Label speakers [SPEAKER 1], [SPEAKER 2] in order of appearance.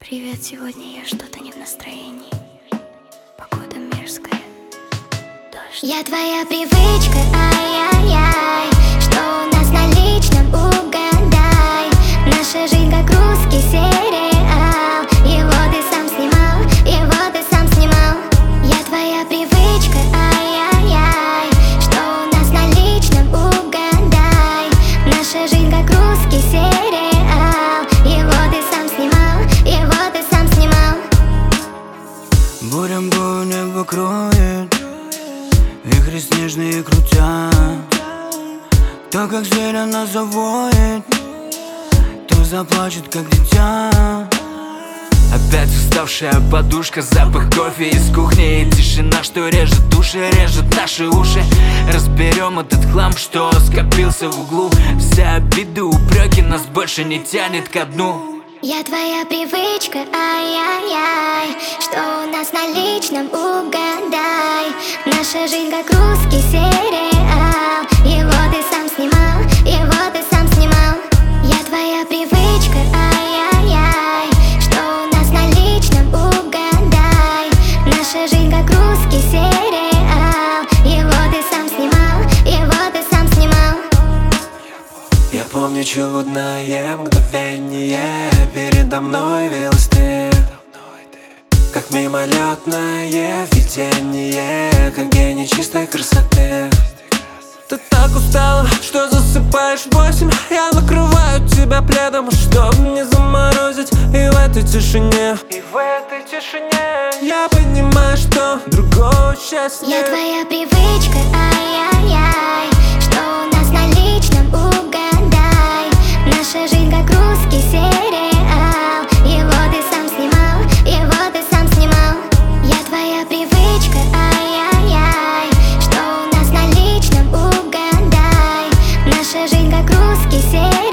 [SPEAKER 1] Привет, сегодня я что-то не в настроении. Погода мерзкая, дождь.
[SPEAKER 2] Я твоя привычка, ай-яй-яй. Что у нас на личном, угадай. Наша жизнь как русский сериал. Его ты сам снимал, его ты сам снимал. Я твоя привычка, ай-яй-яй. Что у нас на личном, угадай. Наша жизнь как русский сериал. Его ты сам снимал, его ты сам снимал.
[SPEAKER 3] Буря небо кроет, вихри снежные крутят. То как зверь она завоет, то заплачет как дитя.
[SPEAKER 4] Опять уставшая подушка, запах кофе из кухни и тишина, что режет души, режет наши уши. Разберем этот хлам, что скопился в углу. Все обиды, упреки нас больше не тянет ко дну.
[SPEAKER 2] Я твоя привычка, ай-яй-яй. Что у нас на личном, угадай. Наша жизнь как русский сериал. Его ты сам снимал, его ты сам снимал. Я твоя привычка, ай-яй-яй. Что у нас на личном, угадай. Наша жизнь как русский сериал. Его ты сам снимал, его ты сам снимал.
[SPEAKER 5] Я помню чудное мгновение. Передо мной велось ты, как мимолетное видение, как гений чистой красоты. Ты так устала, что засыпаешь в 8. Я накрываю тебя пледом, чтоб не заморозить. И в этой тишине, я понимаю, что другого счастья
[SPEAKER 2] Я
[SPEAKER 5] нет.
[SPEAKER 2] твоя привычка, ай-яй-яй. Что у нас на личном, угадай. Наша жизнь как русский сериал. Его ты сам снимал, его ты сам снимал. Я твоя привычка, ай-яй-яй. Что у нас на личном, угадай. Наша жизнь как русский сериал.